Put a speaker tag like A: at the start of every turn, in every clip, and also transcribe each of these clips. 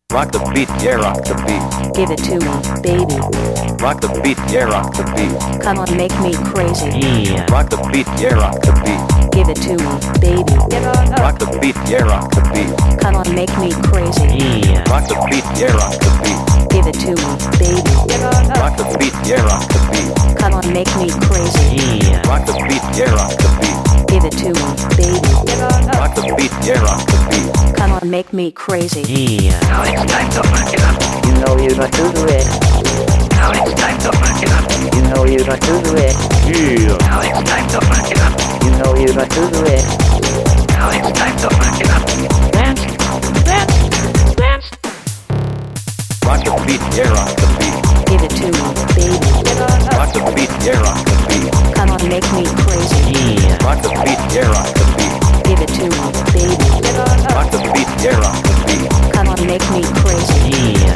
A: Rock the beat, yeah, rock the beat.
B: Give it to me, baby.
A: Rock the beat, yeah, rock the beat.
B: Come on, make me crazy.
C: Yeah.
A: Rock the beat, yeah, rock the beat.
B: Give it to me, baby.
A: Rock the beat, yeah, rock the beat.
B: Come on, make me crazy.
C: Yeah.
A: Rock the beat, yeah, rock the beat.
B: Give it to me, baby.
A: Rock the beat, yeah, rock the beat.
B: Come on, make me crazy.
C: Yeah.
A: Rock the beat, yeah, rock the beat.
B: Give it to me, baby.
A: Rock the beat, yeah, rock the beat.
B: Come on, make me crazy.
C: Yeah.
D: Now it's time to fuck it up.
E: You know you got to do it.
D: Now it's time to fuck it up.
E: You know you got to do it.
C: Yeah.
D: Now it's time to fuck it up.
E: You know you got to do it.
D: Now it's time to fuck it up. Dance, dance, dance.
A: Rock the beat, yeah, rock the beat.
B: Give it to me, baby.
A: Rock the beat, yeah, rock the beat.
B: Come on, make me crazy.
C: Yeah.
A: Rock the beat, yeah, rock the beat.
B: Give it to me, baby.
A: Rock the beat, yeah, rock the beat.
B: Come on, make me crazy.
C: Yeah.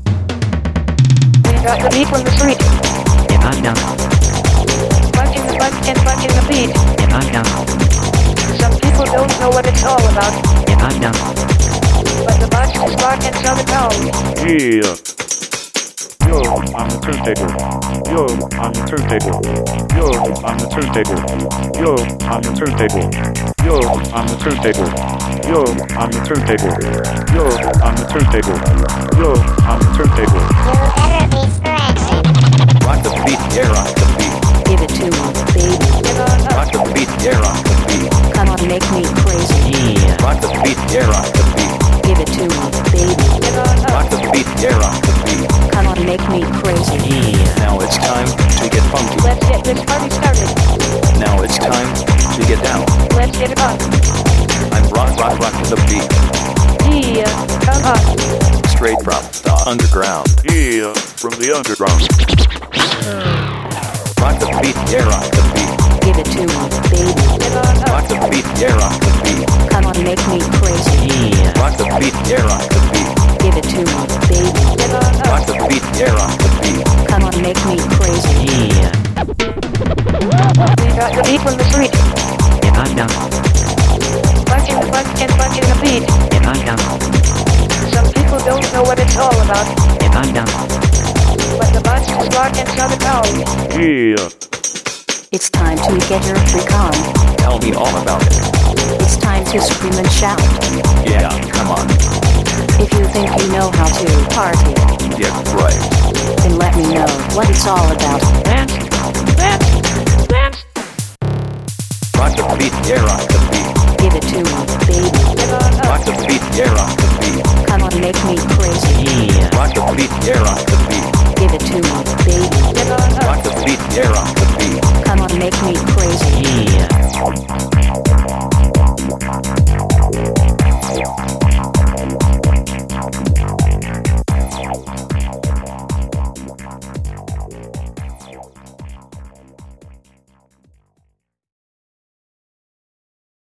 D: We got the beat from the street.
C: If I'm down,
D: Punching the punch and punching the beat.
C: if I'm down,
D: Some people don't know what it's all about.
C: if I'm down,
D: But the bunch is rocking Southern town.
F: Yeah. Yo, I'm the turntable. Yo, I'm the turntable. Yo, I'm the turntable. Yo, I'm the turntable. Yo, I'm the turntable. Yo, I'm the turntable. Yo, I'm the turntable. Yo, I'm the turntable.
A: Rock the beat, yeah, rock the beat.
B: Give it to me, baby.
A: Rock the beat, yeah, rock the beat.
B: Come on, make me crazy.
C: yeah.
A: Rock the beat, yeah, rock the beat.
B: Give it to me, baby.
A: Rock the beat, yeah, rock the beat.
B: Come on, make me crazy.
C: Yeah.
A: Now it's time to get funky.
D: Let's get this party started.
A: Now it's time to get down.
D: Let's get it on.
A: I'm rock the beat.
D: Yeah, come on.
A: Straight from the underground.
F: Yeah, from the underground.
A: Rock the beat, yeah, rock the beat.
B: Give it to me, baby.
A: Rock the beat, yeah, rock the beat.
B: Come on, make me crazy.
C: Yeah.
A: Rock the beat, yeah, rock the beat.
B: Give it to me, baby.
A: Rock the beat, yeah, rock the beat.
B: Come on, make me crazy.
C: Yeah.
D: We got the beat from the street.
C: If I'm down,
D: Punching the punch and punching the beat.
C: if I'm down,
D: Some people don't know what it's all about.
C: if I'm down,
D: But the bunch is rocking Southern town.
F: Yeah.
B: It's time to get your freak on.
A: Tell me all about it.
B: It's time to scream and shout.
A: Yeah, come on.
B: If you think you know how to party,
A: Yeah, right.
B: then let me know what it's all about.
D: Dance, dance, dance.
A: Rock the beat, yeah, rock the beat.
B: Give it to me, baby.
A: Rock the beat, yeah, rock the beat.
B: Come on, make me crazy.
C: yeah.
A: Rock the beat, yeah, rock the beat.
B: Give it to me, baby.
A: Rock the beat, yeah, rock the beat.
B: Come on, make me crazy.
C: Yeah.